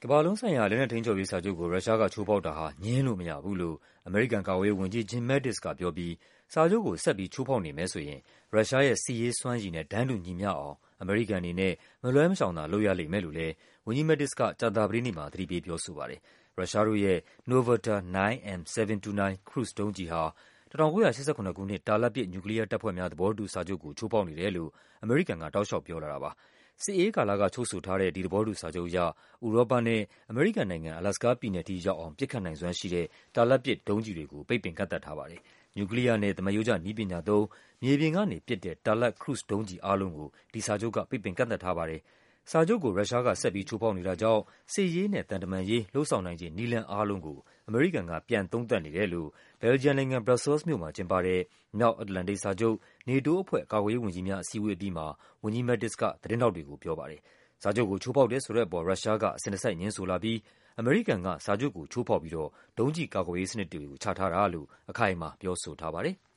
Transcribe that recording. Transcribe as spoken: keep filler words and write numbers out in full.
ကမ္ဘာလုံးဆိုင်ရာ လက်နက်ထိန်းချုပ်ရေးစာချုပ်ကို ရုရှားက ချိုးဖောက်တာဟာ ငြင်းလို့မရဘူးလို့ အမေရိကန်ကာကွယ်ရေးဝန်ကြီး Jim Mattis ကပြောပြီး စာချုပ်ကို ဆက်ပြီး ချိုးဖောက်နေမယ်ဆိုရင် ရုရှားရဲ့ စစ်ရေးစွမ်းရည်နဲ့ တန်းတူညီမျှအောင် အမေရိကန်အနေနဲ့ မလွှဲမရှောင်သာ လုပ်ရလိမ့်မယ်လို့လည်း ဝန်ကြီး Mattis က ကြာသပတေးနေ့မှာ သတိပေးပြောဆိုပါတယ်။ ရုရှားတို့ရဲ့ Novator နိုင် အမ် ၇၂၉ ခရုဇ်ဒုံးကျည်ဟာ ၁၉၈၇ ခုနှစ် တာလတ်ပစ် နျူကလီးယားတပ်ဖွဲ့များ သဘောတူစာချုပ်ကို ချိုးဖောက်နေတယ်လို့ အမေရိကန်က တောက်လျှောက်ပြောလာတာပါ။ စစ်အေးကာလက ချုပ်ဆိုထားတဲ့ ဒီသဘောတူစာချုပ်အရ ဥရောပနဲ့ အမေရိကန်နိုင်ငံ၊ 阿拉斯ကားပြည်နယ်ထိရောက်အောင် ပစ်ခတ်နိုင်စွမ်းရှိတဲ့ တာလတ်ပစ်ဒုံးကျည်တွေကို ပိတ်ပင်ကန့်သတ်ထားပါတယ်။ နျူကလီးယားနဲ့ သမားရိုးကျနည်းပညာသုံး မြေပြင်ကနေပစ်တဲ့ တာလတ် ခရုဇ်ဒုံးကျည်အားလုံးကို ဒီစာချုပ်က ပိတ်ပင်ကန့်သတ်ထားပါတယ်။ စာချုပ်ကို ရုရှားက ဆက်ပြီး ချိုးဖောက်နေတာကြောင့် စစ်ရေးနဲ့ သံတမန်ရေး လုပ်ဆောင်နိုင်ခြေ နည်းလမ်းအားလုံးကို အမေရိကန်က ပြန်သုံးသပ်နေတယ်လို့ ဘယ်လ်ဂျီယံနိုင်ငံ၊ ဘရပ်ဆဲလ်စ်မြို့မှာကျင်းပတဲ့ မြောက်အတ္တလန္တိတ်စာချုပ် NATO အဖွဲ့ ကာကွယ်ရေးဝန်ကြီးများ အစည်းအဝေးအပြီးမှာ ဝန်ကြီး Mattis က သတင်းထောက်တွေကို ပြောပါတယ်။ စာချုပ်ကို ချိုးဖောက်တယ်ဆိုတဲ့အပေါ် ရုရှားက အစဉ်တစိုက် ငြင်းဆိုလာပြီး အမေရိကန်က စာချုပ်ကိုချိုးဖောက်ပြီးတော့ ဒုံးကျည်ကာကွယ်ရေးစနစ်တွေကို ချထားတာလို့ အခိုင်အမာ ပြောဆိုထားပါတယ်။